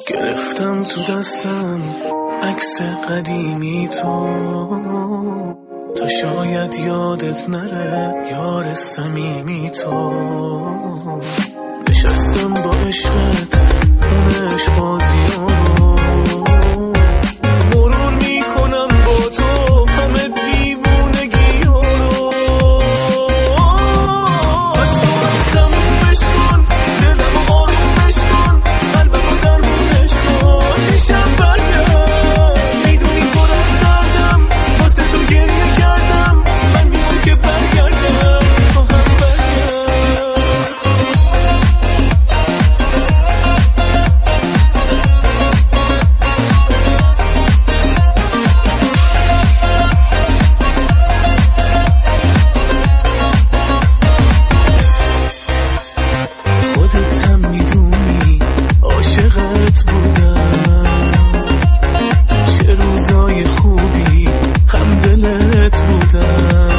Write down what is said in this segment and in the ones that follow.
گرفتم تو دستم عکس قدیمی تا شاید یادت نره یار صمیمی تو. نشستم با عشقت خونش بازیارو، مرور میکنم با تو همه دیوونگیارو. از تو تمومش کن، دلم آرومش کن، قلبمو درمونش کن. میشم برگرد، میدونی پر از دردم، واسه تو گریه کردم، من میخوام که برگردم تو هم برگرد. خودت هم میدونی عاشقت بودم، چه روزای خوبی هم دلت بودم.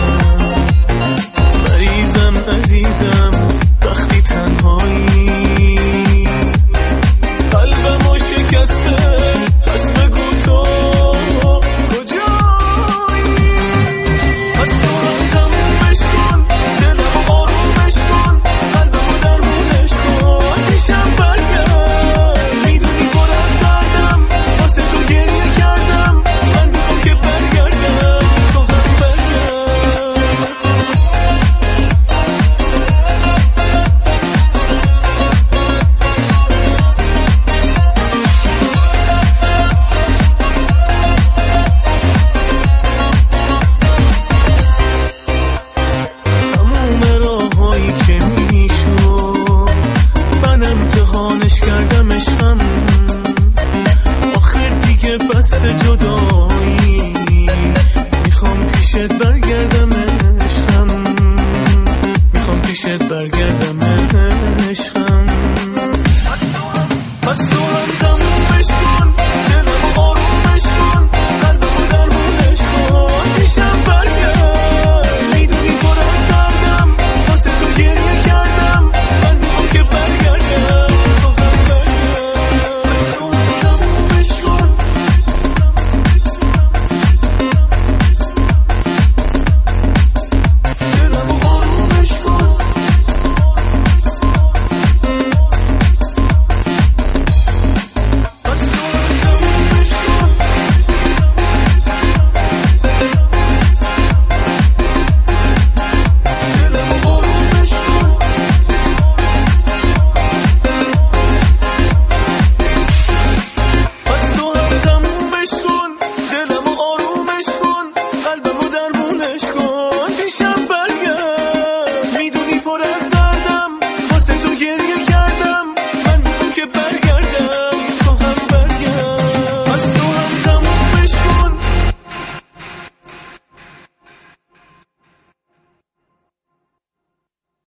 مریضم عزیزم وقتی تنهایی، قلبمو شکسته پس بگو تو کجایی. از تو تمومش کن، دلم آرومش کن، قلبمو درمونش کن. میشم برگرد، میدونی پر از دردم، واسه تو گریه کردم، من میخوام که برگردم تو هم برگرد. تموم راهایی که میشد من امتحانش کردم عشقم، آخر دیگه بس جدایی، میخوام پیشت برگردم عشقم، میخوام پیشت برگردم عشقم. از تو